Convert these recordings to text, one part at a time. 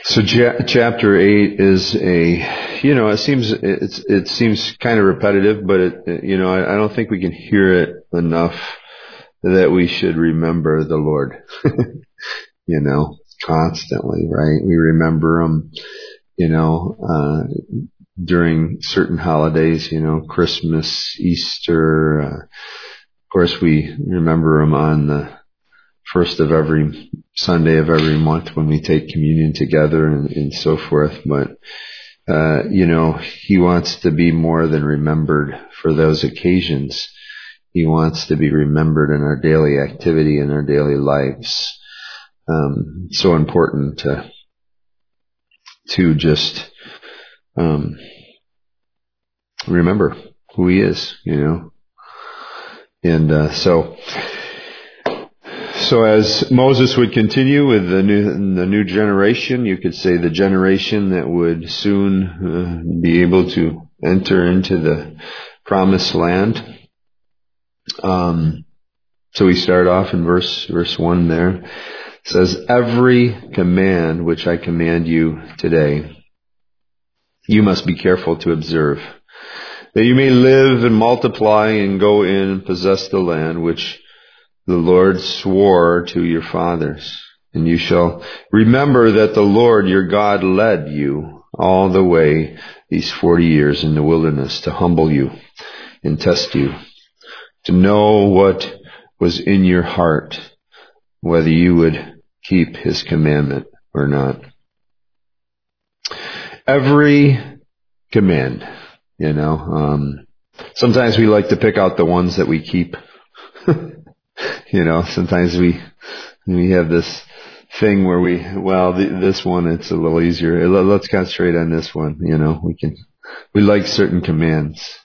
So chapter 8 is it seems kind of repetitive, but I don't think we can hear it enough that we should remember the Lord, constantly, right? We remember Him, during certain holidays, Christmas, Easter. Of course, we remember Him on the first of every Sunday of every month when we take communion together and so forth. But, He wants to be more than remembered for those occasions. He wants to be remembered in our daily activity, in our daily lives. So important to just remember who He is, And so as Moses would continue with the new generation, you could say the generation that would soon be able to enter into the promised land. So we start off in verse 1 there. It says, "Every command which I command you today, you must be careful to observe, that you may live and multiply and go in and possess the land which the Lord swore to your fathers. And you shall remember that the Lord your God led you all the way these 40 years in the wilderness to humble you and test you, to know what was in your heart, whether you would keep His commandment or not." Every command, sometimes we like to pick out the ones that we keep. Sometimes we have this thing where this one, it's a little easier. Let's concentrate on this one. We like certain commands,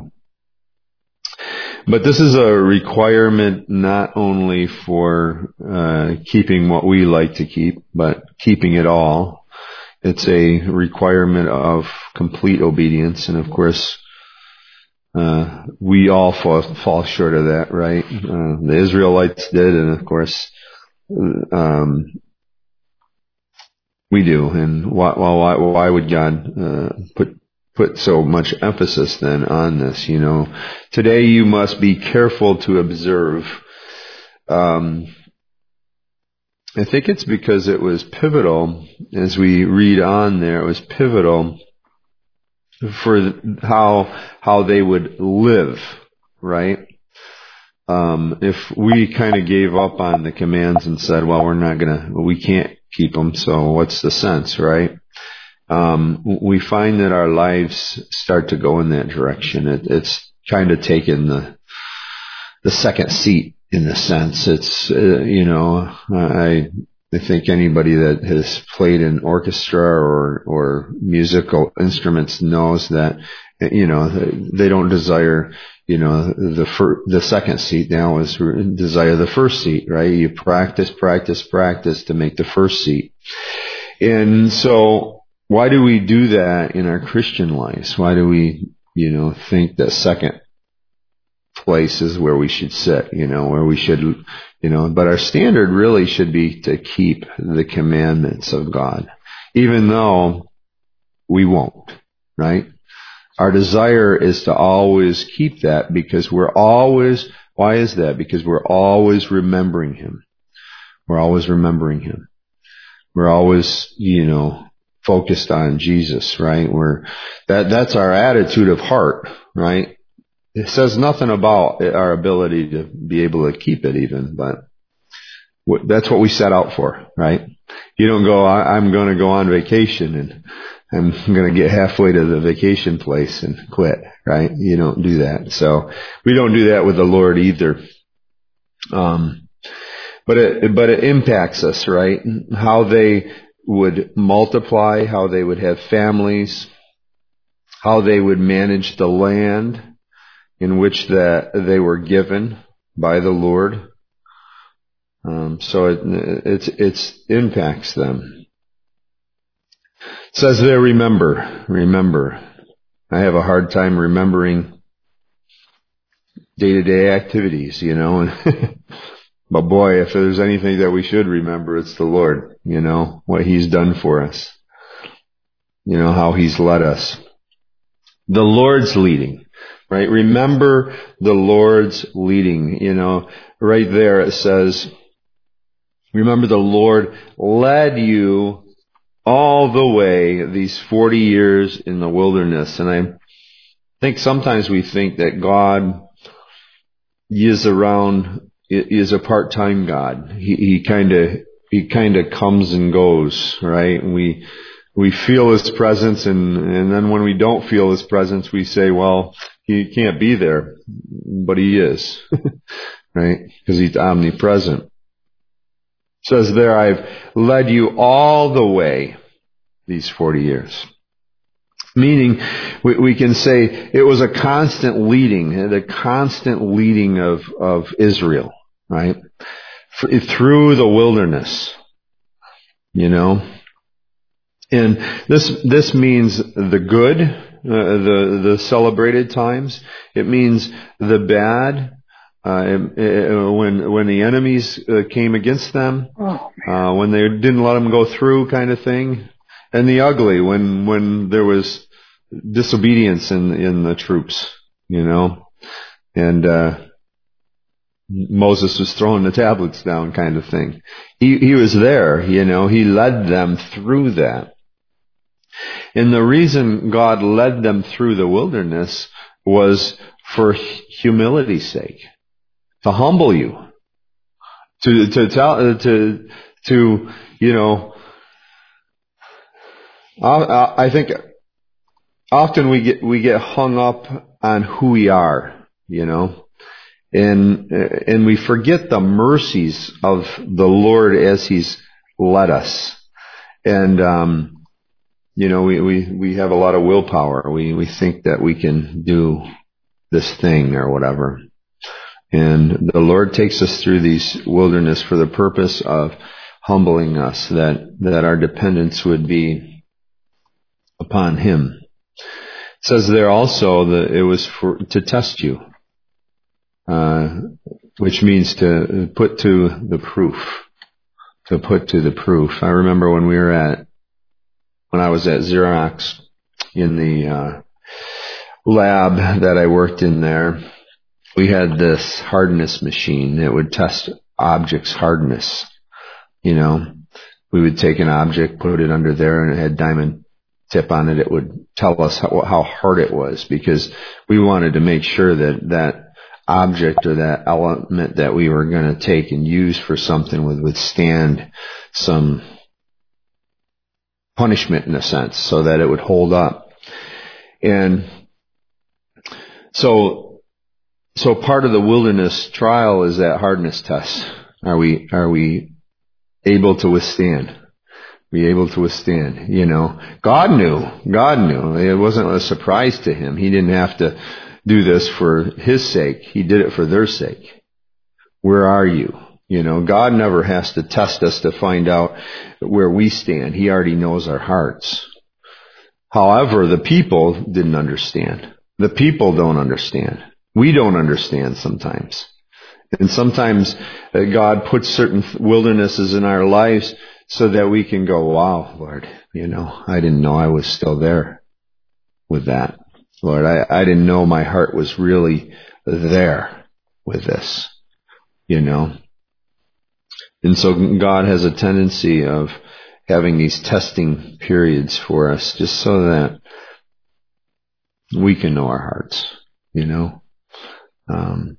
But this is a requirement not only for keeping what we like to keep, but keeping it all. It's a requirement of complete obedience, and of course, we all fall short of that, right? The Israelites did, and of course, we do. And why would God put so much emphasis then on this? Today you must be careful to observe. I think it's because it was pivotal, as we read on there, it was pivotal for how they would live, right? If we kind of gave up on the commands and said, well, we can't keep them, so what's the sense, right? We find that our lives start to go in that direction. It's kind of taken the second seat in a sense. It's, I think anybody that has played in orchestra or musical instruments knows that, they don't desire, the second seat now is desire the first seat, right? You practice to make the first seat. And so why do we do that in our Christian lives? Why do we, think that second place is where we should sit, where we should, but our standard really should be to keep the commandments of God, even though we won't, right? Our desire is to always keep that because why is that? Because we're always remembering Him. We're always remembering Him. We're always, focused on Jesus, right? That's our attitude of heart, right? It says nothing about our ability to be able to keep it even, but that's what we set out for, right? You don't go, I'm going to go on vacation and I'm going to get halfway to the vacation place and quit, right? You don't do that. So we don't do that with the Lord either. But it impacts us, right? How they would multiply, how they would have families, how they would manage the land in which that they were given by the Lord. So it impacts them. It says there, remember. I have a hard time remembering day-to-day activities, But boy, if there's anything that we should remember, it's the Lord, what He's done for us, how He's led us. The Lord's leading, right? Remember the Lord's leading, right there it says, remember the Lord led you all the way these 40 years in the wilderness. And I think sometimes we think that God is a part-time God. He kind of comes and goes, right? And we feel His presence, and then when we don't feel His presence, we say, well, He can't be there, but He is, right? Because He's omnipresent. It says there, I've led you all the way these 40 years. Meaning, we can say it was a constant leading, the constant leading of Israel, right? Through the wilderness, And this means the good, the celebrated times. It means the bad, when the enemies came against them, when they didn't let them go through, kind of thing. And the ugly, when there was disobedience in the troops, and Moses was throwing the tablets down, kind of thing. He was there, he led them through that. And the reason God led them through the wilderness was for humility's sake, to humble you, I think often we get hung up on who we are, and we forget the mercies of the Lord as He's led us. And we have a lot of willpower. We think that we can do this thing or whatever. And the Lord takes us through these wilderness for the purpose of humbling us, that our dependence would be upon Him. It says there also that it was to test you, which means to put to the proof. To put to the proof. I remember when I was at Xerox in the lab that I worked in there, we had this hardness machine that would test objects' hardness. We would take an object, put it under there, and it had diamond tip on it. It would tell us how hard it was, because we wanted to make sure that object or that element that we were going to take and use for something would withstand some punishment, in a sense, so that it would hold up. And so part of the wilderness trial is that hardness test. Are we able to withstand? Be able to withstand, God knew. It wasn't a surprise to Him. He didn't have to do this for His sake. He did it for their sake. Where are you? God never has to test us to find out where we stand. He already knows our hearts. However, the people didn't understand. The people don't understand. We don't understand sometimes. And sometimes God puts certain wildernesses in our lives so that we can go, wow, Lord, I didn't know I was still there with that. Lord, I didn't know my heart was really there with this, And so God has a tendency of having these testing periods for us just so that we can know our hearts, And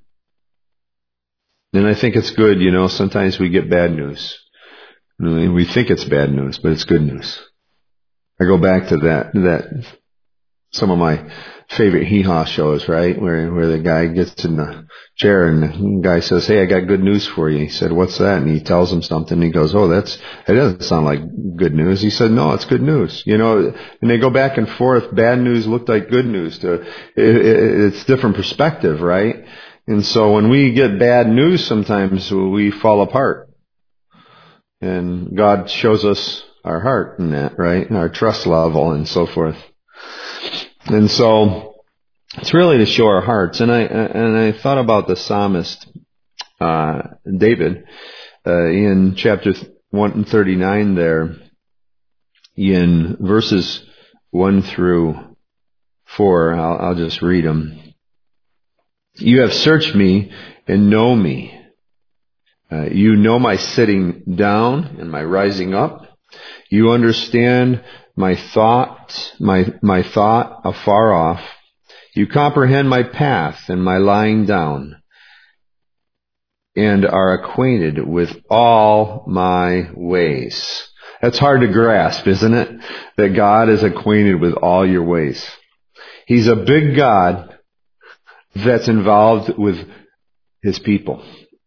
I think it's good, sometimes we get bad news. We think it's bad news, but it's good news. I go back to that some of my favorite hee-haw shows, right? Where the guy gets in the chair and the guy says, hey, I got good news for you. He said, what's that? And he tells him something. And he goes, oh, it doesn't sound like good news. He said, no, it's good news. And they go back and forth. Bad news looked like good news. It's different perspective, right? And so when we get bad news, sometimes we fall apart. And God shows us our heart in that, right? And our trust level and so forth. And so it's really to show our hearts. And I thought about the psalmist David, in chapter 139 there, in verses 1 through 4, I'll just read them. You have searched me and know me. You know my sitting down and my rising up. You understand my thought afar off. You comprehend my path and my lying down, and are acquainted with all my ways. That's hard to grasp, isn't it? That God is acquainted with all your ways. He's a big God that's involved with His people.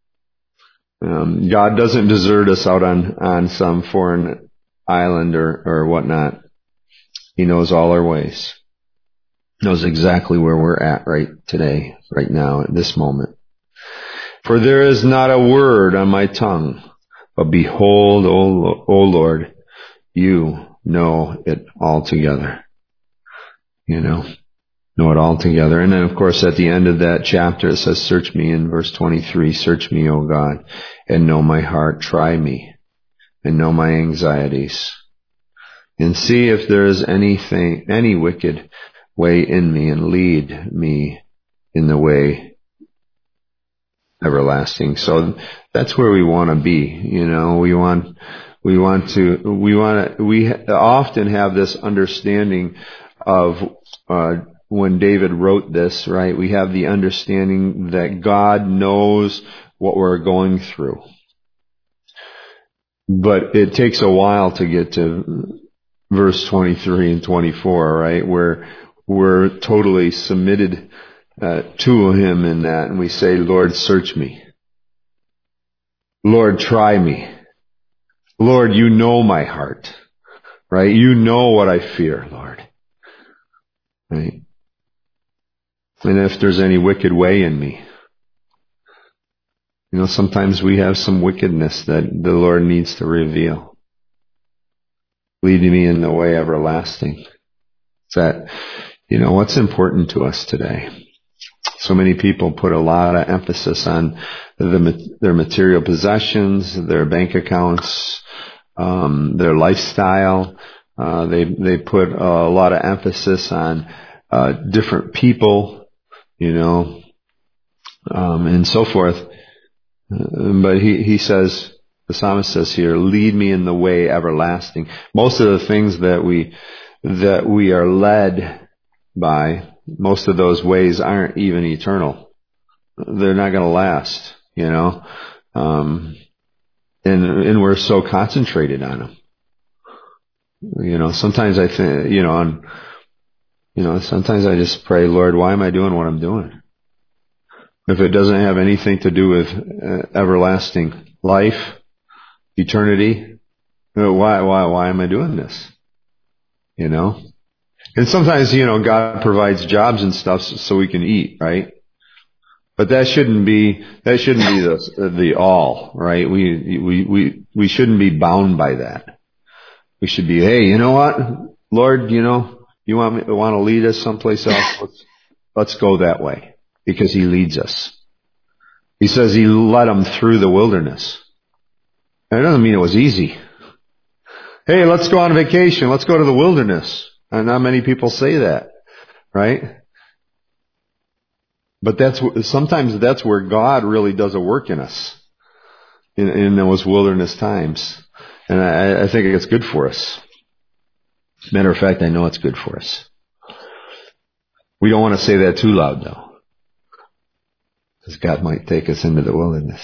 God doesn't desert us out on some foreign island or whatnot. He knows all our ways. Knows exactly where we're at right today, right now, at this moment. For there is not a word on my tongue, but behold, O Lord, you know it altogether. You know it altogether. And then, of course, at the end of that chapter, it says, search me in verse 23, search me, O God, and know my heart. Try me and know my anxieties. And see if there is any wicked way in me, and lead me in the way everlasting. So that's where we want to be. We often have this understanding of, when David wrote this, right? We have the understanding that God knows what we're going through. But it takes a while to get to verse 23 and 24, right? Where we're totally submitted to Him in that, and we say, Lord, search me. Lord, try me. Lord, you know my heart, right? You know what I fear, Lord. Right? And if there's any wicked way in me, sometimes we have some wickedness that the Lord needs to reveal. Lead me in the way everlasting. Is that, what's important to us today? So many people put a lot of emphasis on their material possessions, their bank accounts, their lifestyle. They put a lot of emphasis on different people, and so forth. But he says, the psalmist says here, lead me in the way everlasting. Most of the things that we are led by, most of those ways aren't even eternal. They're not going to last, and we're so concentrated on them. Sometimes I think, sometimes I just pray, Lord, why am I doing what I'm doing? If it doesn't have anything to do with everlasting life, eternity, why am I doing this? And sometimes, God provides jobs and stuff so we can eat, right? But that shouldn't be the all, right? We shouldn't be bound by that. We should be, hey, you know what, Lord, you want to lead us someplace else? Let's go that way, because He leads us. He says He led them through the wilderness. That doesn't mean it was easy. Hey, let's go on vacation. Let's go to the wilderness. And not many people say that, right? But sometimes that's where God really does a work in us, in those wilderness times. And I think it's good for us. Matter of fact, I know it's good for us. We don't want to say that too loud, though, because God might take us into the wilderness.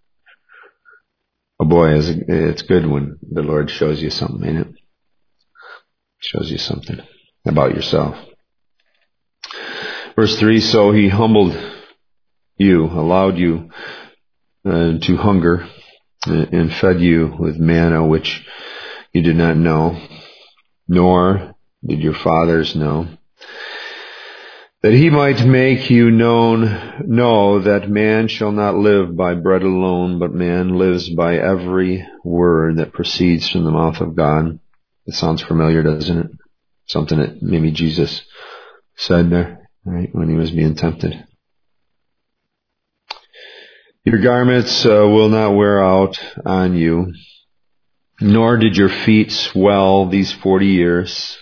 Oh boy, it's good when the Lord shows you something, ain't it? Shows you something about yourself. Verse 3, so He humbled you, allowed you to hunger, and fed you with manna which you did not know, nor did your fathers know, that He might make you know that man shall not live by bread alone, but man lives by every word that proceeds from the mouth of God. It sounds familiar, doesn't it? Something that maybe Jesus said there, right, when He was being tempted. Your garments will not wear out on you, nor did your feet swell these 40 years.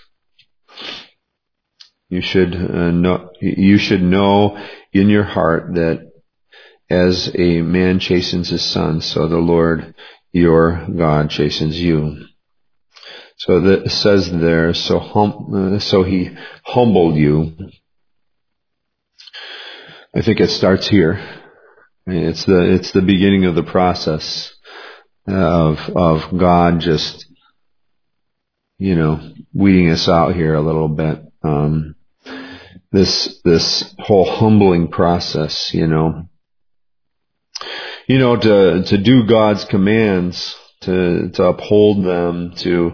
You should know in your heart that as a man chastens his son, so the Lord your God chastens you. So that says there, so he humbled you. I think it starts here. It's the beginning of the process of God just, weeding us out here a little bit. This whole humbling process, to do God's commands, to uphold them, to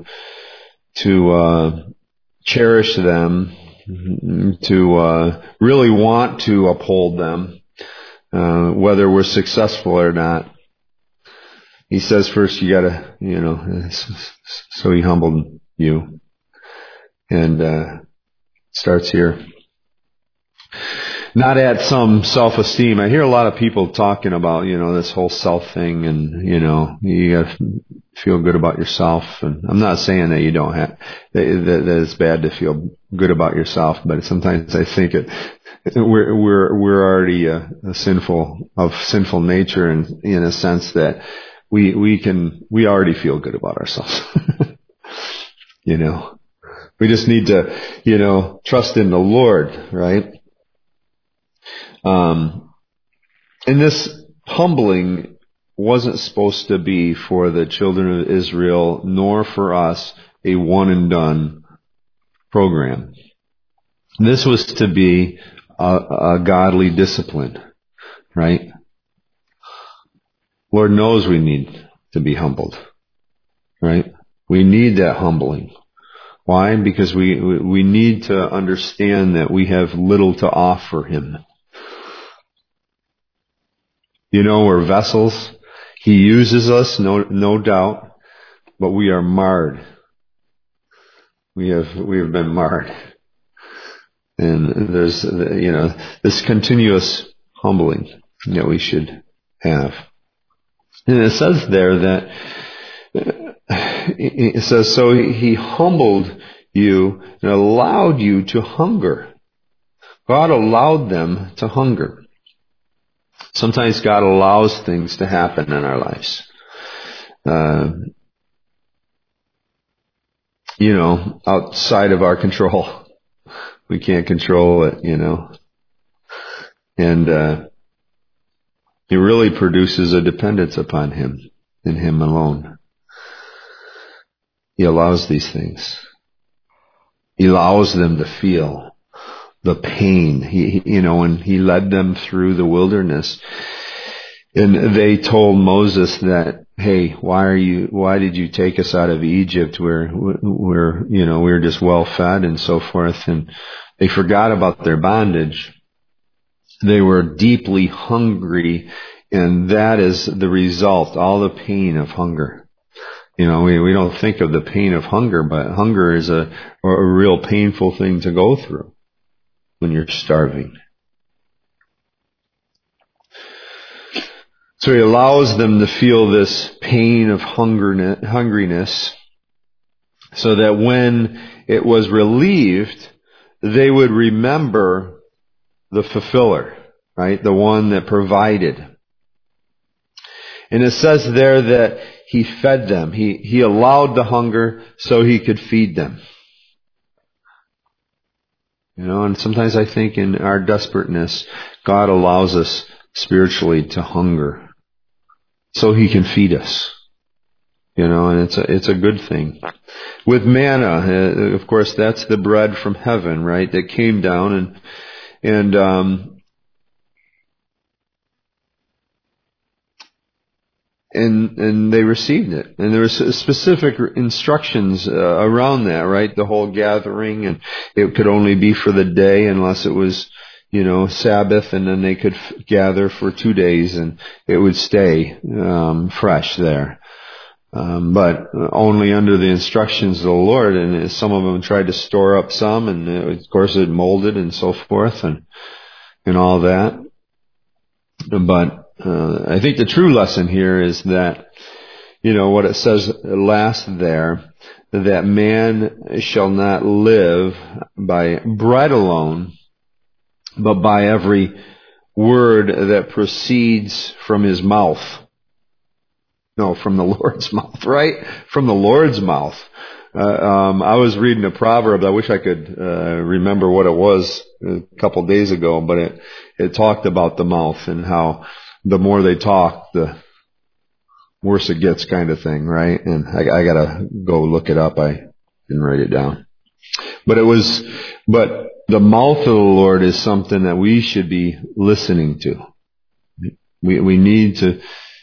cherish them, to really want to uphold them, whether we're successful or not. He says first you gotta, so he humbled you. And starts here. Not at some self-esteem. I hear a lot of people talking about, this whole self thing and, you gotta feel good about yourself. And I'm not saying that you don't have, that it's bad to feel good about yourself, but sometimes I think we're already sinful nature in a sense that we already feel good about ourselves. We just need to, trust in the Lord, right? And this humbling wasn't supposed to be for the children of Israel, nor for us a one and done program. This was to be a godly discipline, right? Lord knows we need to be humbled, right? We need that humbling. Why? Because we need to understand that we have little to offer Him. We're vessels. He uses us, no doubt, but we are marred. We have been marred. And there's, this continuous humbling that we should have. And it says there that, it says, so he humbled you and allowed you to hunger. God allowed them to hunger. Sometimes God allows things to happen in our lives. Outside of our control. We can't control it, And it really produces a dependence upon Him and Him alone. He allows these things. He allows them to feel the pain. When He led them through the wilderness, and they told Moses that, hey, why did you take us out of Egypt where we're just well fed and so forth? And they forgot about their bondage. They were deeply hungry, and that is the result, all the pain of hunger. We don't think of the pain of hunger, but hunger is a real painful thing to go through when you're starving. So He allows them to feel this pain of hungriness so that when it was relieved, they would remember the fulfiller, right? The one that provided. And it says there that He fed them. He allowed the hunger so He could feed them. And sometimes I think in our desperateness, God allows us spiritually to hunger so He can feed us. And it's a good thing. With manna, of course, that's the bread from heaven, right? That came down and they received it. And there was specific instructions around that, right? The whole gathering, and it could only be for the day unless it was, Sabbath, and then they could gather for 2 days and it would stay fresh there. But only under the instructions of the Lord, and some of them tried to store up some, and of course it molded and so forth and all that. But I think the true lesson here is that, what it says last there, that man shall not live by bread alone, but by every word that proceeds from his mouth. No, from the Lord's mouth, right? From the Lord's mouth. I was reading a proverb. I wish I could remember what it was a couple days ago, but it talked about the mouth and how the more they talk, the worse it gets, kind of thing, right? And I gotta go look it up. I didn't write it down. But the mouth of the Lord is something that we should be listening to. We need to,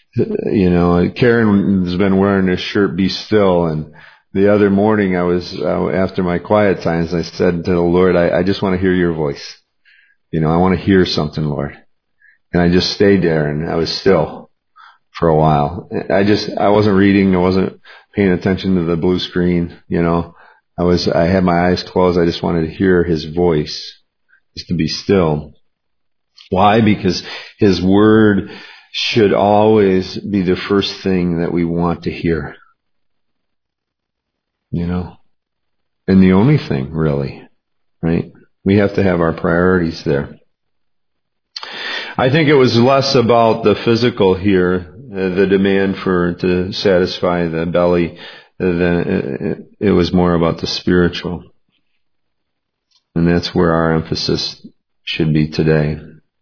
Karen has been wearing this shirt, "Be Still," and the other morning after my quiet times, I said to the Lord, I just want to hear your voice. I want to hear something, Lord. And I just stayed there and I was still for a while. I wasn't reading. I wasn't paying attention to the blue screen. I had my eyes closed. I just wanted to hear his voice, just to be still. Why? Because his word should always be the first thing that we want to hear. And the only thing, really, right? We have to have our priorities there. I think it was less about the physical here, the demand to satisfy the belly, than it was more about the spiritual. And that's where our emphasis should be today.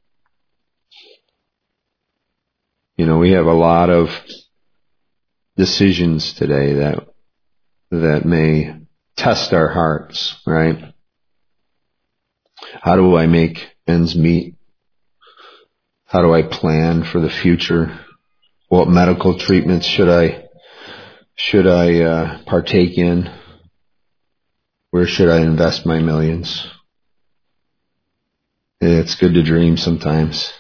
We have a lot of decisions today that may test our hearts, right? How do I make ends meet? How do I plan for the future? What medical treatments should I partake in? Where should I invest my millions? It's good to dream sometimes.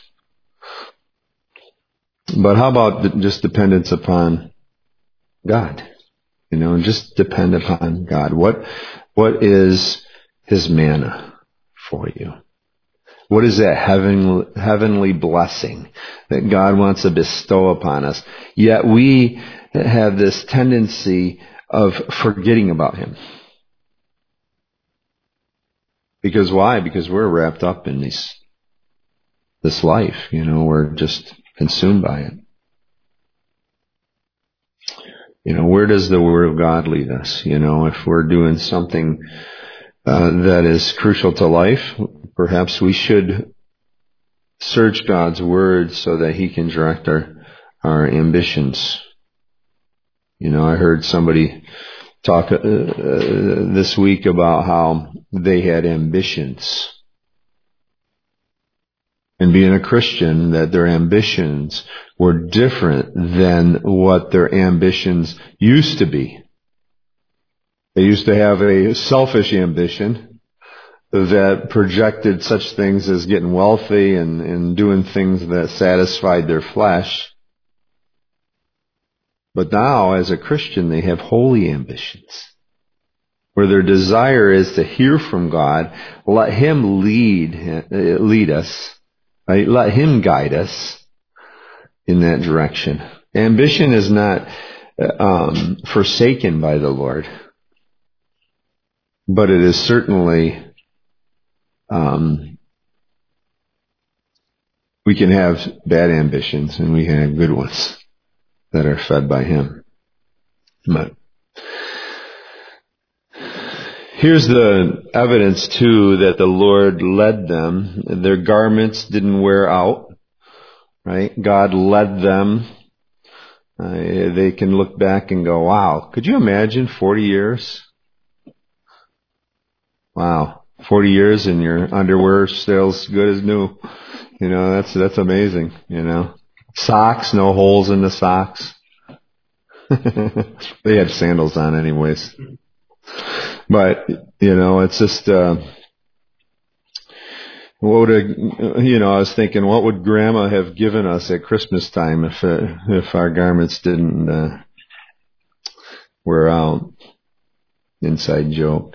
But how about just dependence upon God? Just depend upon God. What is his manna for you? What is that heavenly blessing that God wants to bestow upon us? Yet we have this tendency of forgetting about him. Because why? Because we're wrapped up in this life. We're just consumed by it. Where does the Word of God lead us? If we're doing something that is crucial to life, perhaps we should search God's Word so that he can direct our ambitions. I heard somebody talk this week about how they had ambitions. And being a Christian, that their ambitions were different than what their ambitions used to be. They used to have a selfish ambition that projected such things as getting wealthy and doing things that satisfied their flesh. But now, as a Christian, they have holy ambitions, where their desire is to hear from God, let him lead us, right? Let him guide us in that direction. Ambition is not forsaken by the Lord, but it is certainly, we can have bad ambitions and we can have good ones that are fed by him. But here's the evidence too that the Lord led them. Their garments didn't wear out, right? God led them. They can look back and go, wow, could you imagine 40 years? Wow, 40 years and your underwear still as good as new. That's amazing, Socks, no holes in the socks. They had sandals on anyways. But, it's just, I was thinking, what would Grandma have given us at Christmas time if our garments didn't wear out? Inside joke.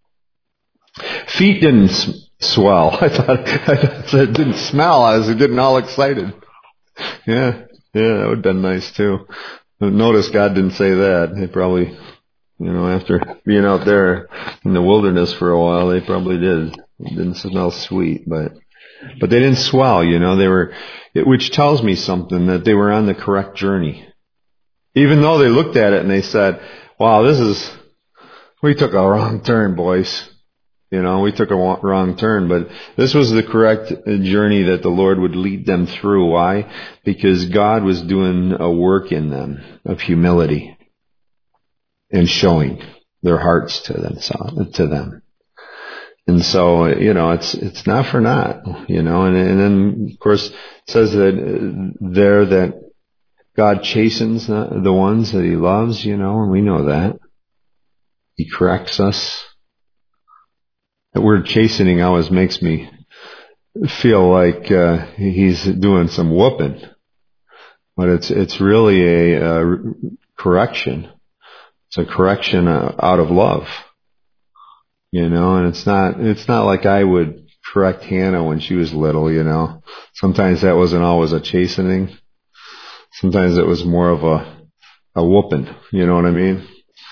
Feet didn't swell. I thought it didn't smell. I was getting all excited. Yeah, that would have been nice too. Notice God didn't say that. They probably, after being out there in the wilderness for a while, they probably did. It didn't smell sweet, but they didn't swell, which tells me something, that they were on the correct journey. Even though they looked at it and they said, wow, we took a wrong turn, boys. We took a wrong turn, but this was the correct journey that the Lord would lead them through. Why? Because God was doing a work in them of humility and showing their hearts to them. And so, it's not for naught, and then of course it says that God chastens the ones that He loves, and we know that. He corrects us. The word chastening always makes me feel like He's doing some whooping, but it's really a correction. It's a correction out of love, and it's not like I would correct Hannah when she was little. Sometimes that wasn't always a chastening. Sometimes it was more of a whooping. You know what I mean?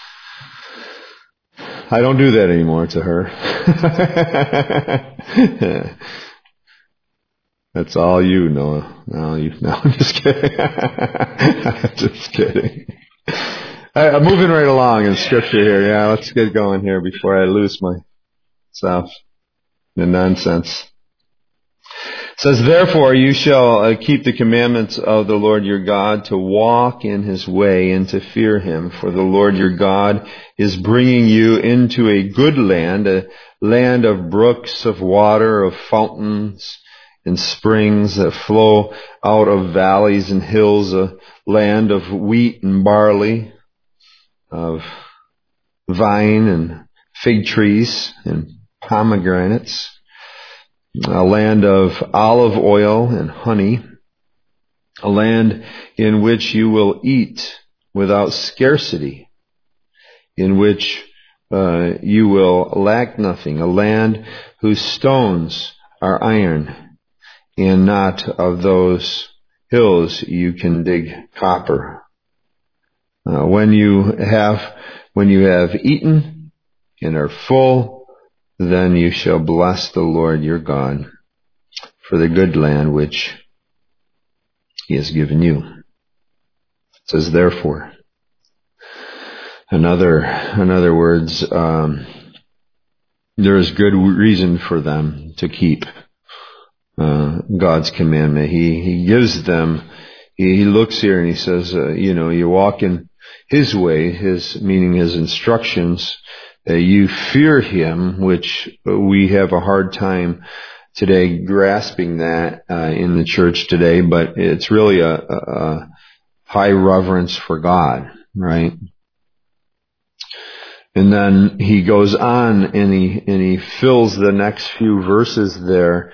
I don't do that anymore to her. That's all you, Noah. No, I'm just kidding. I'm just kidding. I'm moving right along in scripture here. Yeah, let's get going here before I lose myself in nonsense. It says, therefore you shall keep the commandments of the Lord your God, to walk in His way and to fear Him. For the Lord your God is bringing you into a good land, a land of brooks of water, of fountains and springs that flow out of valleys and hills, a land of wheat and barley, of vine and fig trees and pomegranates, a land of olive oil and honey, a land in which you will eat without scarcity, in which you will lack nothing, a land whose stones are iron, and not of those hills you can dig copper. When you have eaten and are full, then you shall bless the Lord your God for the good land which He has given you. It says, therefore. In other words, there is good reason for them to keep God's commandment. He gives them. He looks here and He says, you walk in His way, meaning His instructions. You fear Him, which we have a hard time today grasping that in the church today, but it's really a high reverence for God, right? And then he goes on and he fills the next few verses there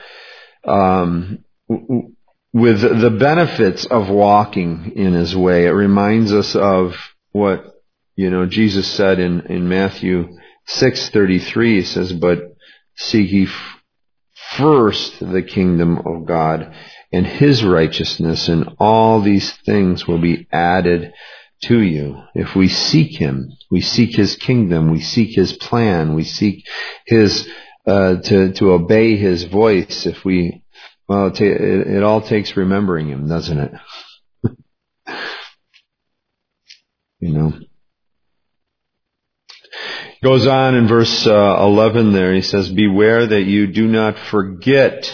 with the benefits of walking in His way. It reminds us of what Jesus said in Matthew 6:33. He says, "But seek ye first the kingdom of God and His righteousness, and all these things will be added to you." If we seek Him, we seek His kingdom, we seek His plan, we seek His to obey His voice. It all takes remembering Him, doesn't it? Goes on in verse 11 there. He says, "Beware that you do not forget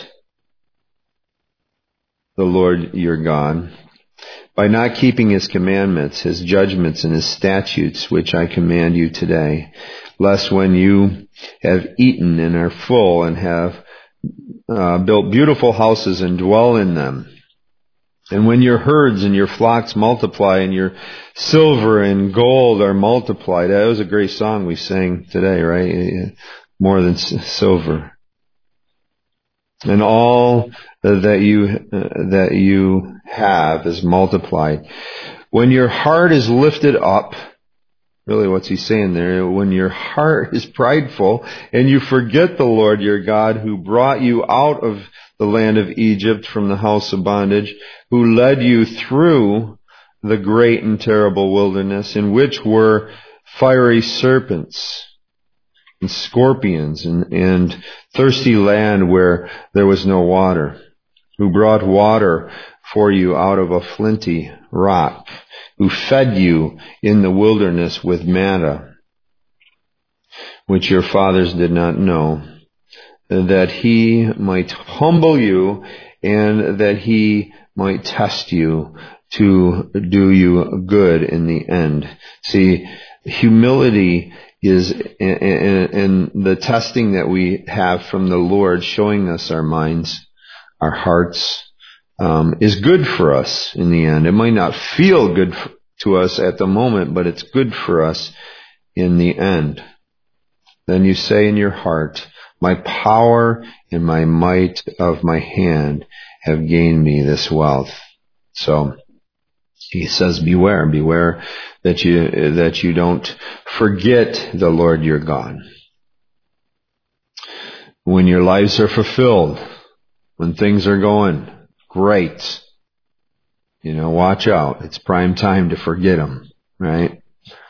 the Lord your God by not keeping His commandments, His judgments, and His statutes, which I command you today, lest when you have eaten and are full and have built beautiful houses and dwell in them, and when your herds and your flocks multiply and your silver and gold are multiplied." That was a great song we sang today, right? More than silver. "And all that you have is multiplied. When your heart is lifted up Really, what's he saying there? When your heart is prideful and you forget the Lord your God who brought you out of the land of Egypt from the house of bondage, who led you through the great and terrible wilderness, in which were fiery serpents and scorpions and thirsty land where there was no water, who brought water for you out of a flinty rock, who fed you in the wilderness with manna, which your fathers did not know, that he might humble you and that he might test you to do you good in the end. See, humility is in the testing that we have from the Lord, showing us our minds, our hearts, is good for us in the end. It might not feel good to us at the moment, but it's good for us in the end. Then you say in your heart, my power and my might of my hand have gained me this wealth. So he says, beware that you don't forget the Lord your God. When your lives are fulfilled, when things are going great, watch out. It's prime time to forget him, right?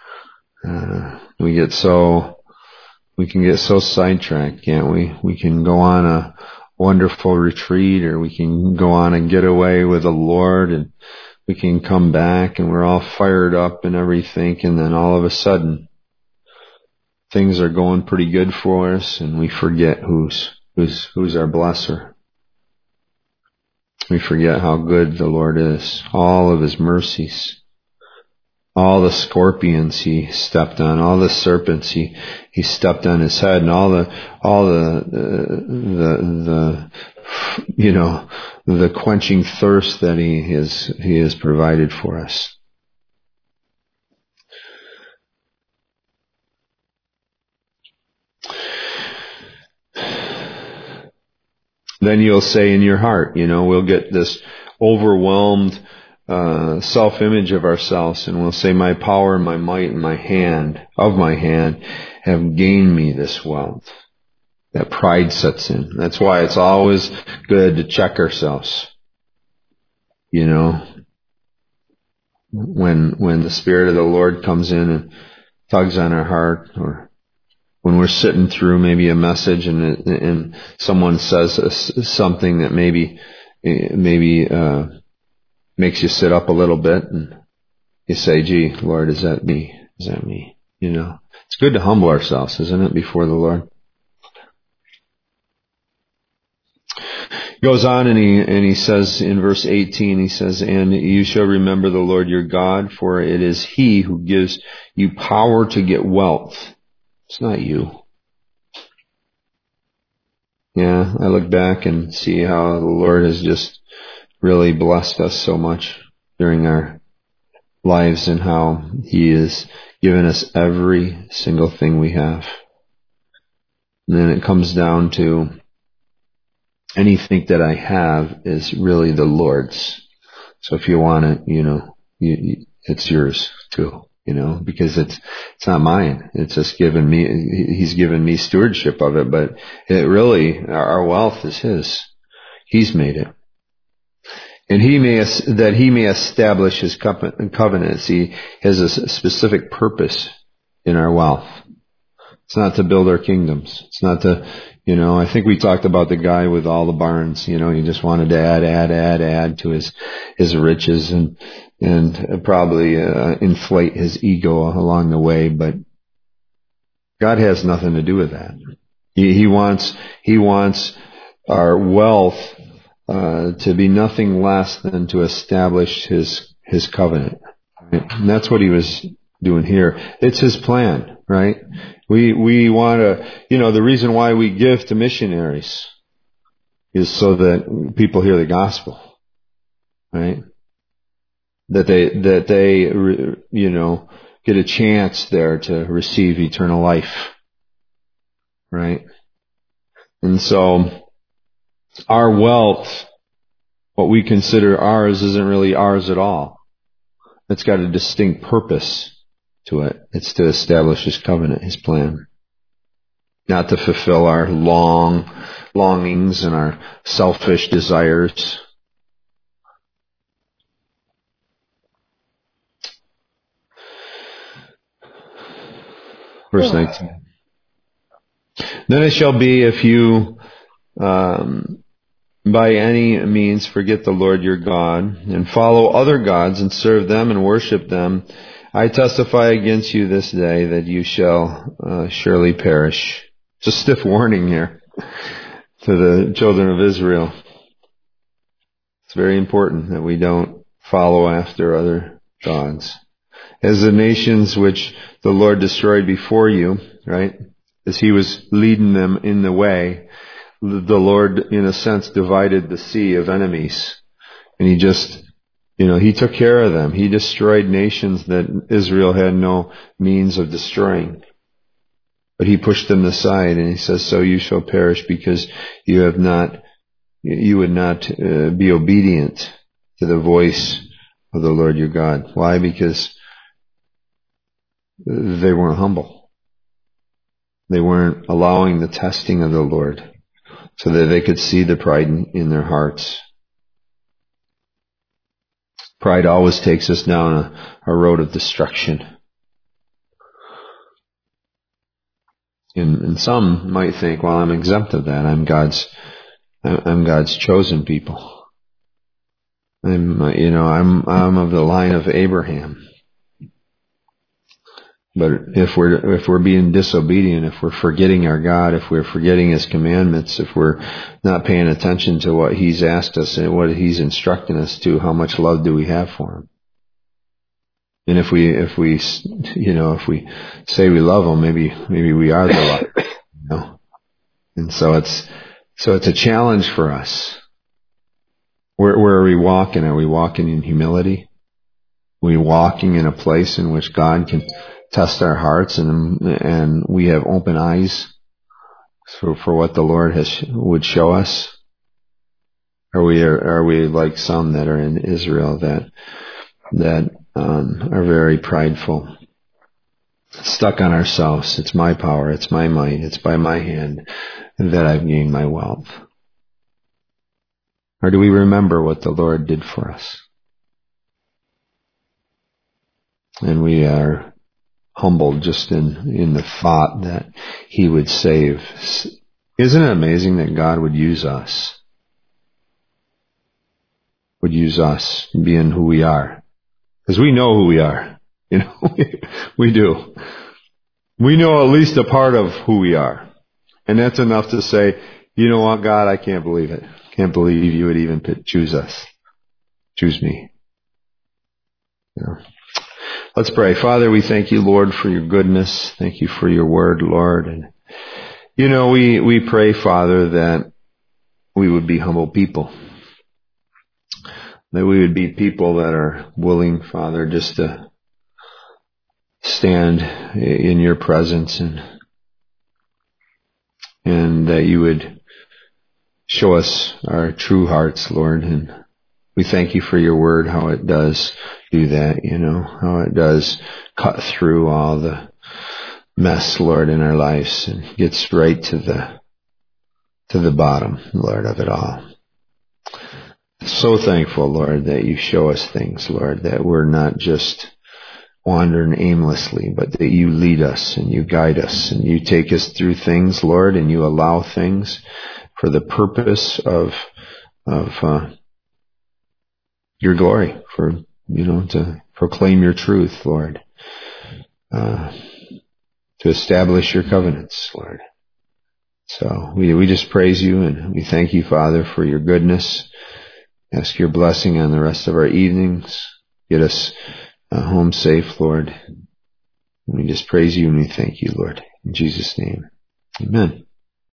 We can get so sidetracked, can't we? We can go on a wonderful retreat, or we can go on a getaway with the Lord, and we can come back and we're all fired up and everything, and then all of a sudden things are going pretty good for us, and we forget who's our blesser. We forget how good the Lord is, all of his mercies, all the scorpions he stepped on, all the serpents he stepped on his head, and all the quenching thirst that he has provided for us. Then you'll say in your heart, we'll get this overwhelmed self-image of ourselves, and we'll say, my power, my might, and my hand have gained me this wealth. That pride sets in. That's why it's always good to check ourselves. When the Spirit of the Lord comes in and tugs on our heart, or when we're sitting through maybe a message and someone says something that maybe makes you sit up a little bit, and you say, gee, Lord, is that me? Is that me? It's good to humble ourselves, isn't it, before the Lord? He goes on and he says in verse 18, he says, and you shall remember the Lord your God, for it is he who gives you power to get wealth. It's not you. Yeah, I look back and see how the Lord has just really blessed us so much during our lives, and how he has given us every single thing we have. And then it comes down to anything that I have is really the Lord's. So if you want it, it's yours too. Because it's not mine. It's just given me, he's given me stewardship of it, but it really, our wealth is his. He's made it. And that he may establish his covenants. He has a specific purpose in our wealth. It's not to build our kingdoms. It's not to, I think we talked about the guy with all the barns. He just wanted to add to his riches and probably inflate his ego along the way. But God has nothing to do with that. He wants our wealth to be nothing less than to establish his covenant. Right? And that's what he was doing here. It's his plan, right? We want to, the reason why we give to missionaries is so that people hear the gospel, right? That they get a chance there to receive eternal life, right? And so our wealth, what we consider ours, isn't really ours at all. It's got a distinct purpose to it. It's to establish His covenant, His plan. Not to fulfill our longings and our selfish desires. Verse 19. Then it shall be if you by any means forget the Lord your God and follow other gods and serve them and worship them, I testify against you this day that you shall surely perish. It's a stiff warning here to the children of Israel. It's very important that we don't follow after other gods. As the nations which the Lord destroyed before you, right, as He was leading them in the way, the Lord, in a sense, divided the sea of enemies. And He just, He took care of them. He destroyed nations that Israel had no means of destroying. But He pushed them aside, and He says, so you shall perish because you would not be obedient to the voice of the Lord your God. Why? Because they weren't humble. They weren't allowing the testing of the Lord so that they could see the pride in their hearts. Pride always takes us down a road of destruction. And some might think, well, I'm exempt of that. I'm God's chosen people. I'm of the line of Abraham. But if we're being disobedient, if we're forgetting our God, if we're forgetting His commandments, if we're not paying attention to what He's asked us and what He's instructing us to, how much love do we have for Him? And if we say we love Him, maybe we are the love. And so it's a challenge for us. Where are we walking? Are we walking in humility? Are we walking in a place in which God can test our hearts and we have open eyes for what the Lord would show us? Are we like some that are in Israel that are very prideful, stuck on ourselves? It's my power, it's my might, it's by my hand that I've gained my wealth. Or do we remember what the Lord did for us? And we are humbled just in the thought that He would save. Isn't it amazing that God would use us? Would use us being who we are. Because we know who we are. We do. We know at least a part of who we are. And that's enough to say, you know what, God, I can't believe it. Can't believe you would even choose us. Choose me. Let's pray. Father, we thank you, Lord, for your goodness. Thank you for your word, Lord. And, we pray, Father, that we would be humble people. That we would be people that are willing, Father, just to stand in your presence and that you would show us our true hearts, Lord. And we thank you for your word, how it does do that, how it does cut through all the mess, Lord, in our lives and gets right to the bottom, Lord, of it all. So thankful, Lord, that you show us things, Lord, that we're not just wandering aimlessly, but that you lead us and you guide us and you take us through things, Lord, and you allow things for the purpose of your glory, to proclaim your truth, Lord, to establish your covenants, Lord. So we just praise you and we thank you, Father, for your goodness. Ask your blessing on the rest of our evenings. Get us home safe, Lord. And we just praise you and we thank you, Lord. In Jesus' name, amen.